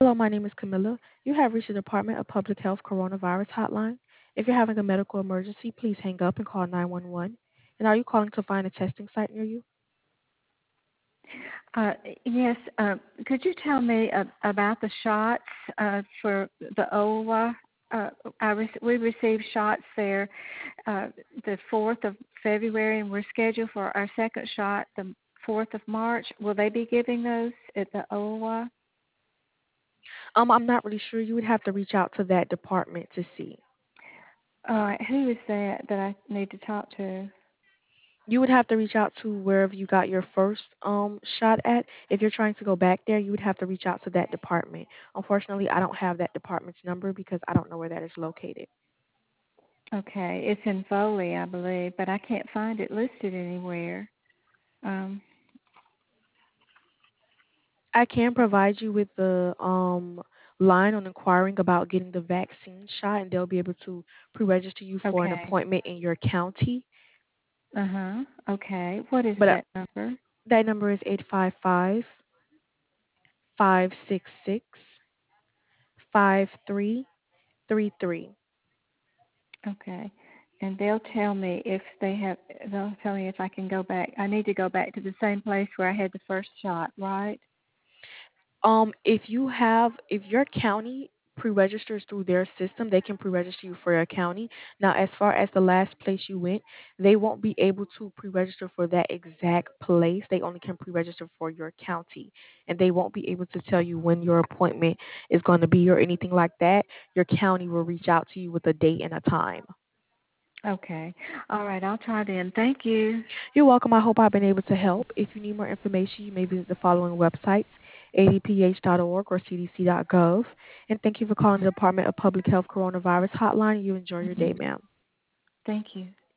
Hello, my name is Camilla. You have reached the Department of Public Health Coronavirus Hotline. If you're having a medical emergency, please hang up and call 911. And are you calling to find a testing site near you? Uh, yes. Could you tell me about the shots for the OWA? We received shots there the 4th of February, and we're scheduled for our second shot the 4th of March. Will they be giving those at the OWA? I'm not really sure. You would have to reach out to that department to see. All right. Who is that I need to talk to? You would have to reach out to wherever you got your first shot at. If you're trying to go back there, you would have to reach out to that department. Unfortunately, I don't have that department's number because I don't know where that is located. Okay. It's in Foley, I believe, but I can't find it listed anywhere. Um, I can provide you with the line on inquiring about getting the vaccine shot, and they'll be able to pre-register you for an okay. appointment in your county. Uh-huh. Okay. What is But that number? that number is 855-566-5333. Okay. And they'll tell me if I can go back. I need to go back to the same place where I had the first shot, right? If your county pre-registers through their system, they can pre-register you for your county. Now, as far as the last place you went, they won't be able to pre-register for that exact place. They only can pre-register for your county, and they won't be able to tell you when your appointment is going to be or anything like that. Your county will reach out to you with a date and a time. Okay. All right, I'll try then. Thank you. You're welcome. I hope I've been able to help. If you need more information, you may visit the following websites: adph.org or cdc.gov. And thank you for calling the Department of Public Health Coronavirus Hotline. You enjoy your day, Mhm. ma'am. Thank you.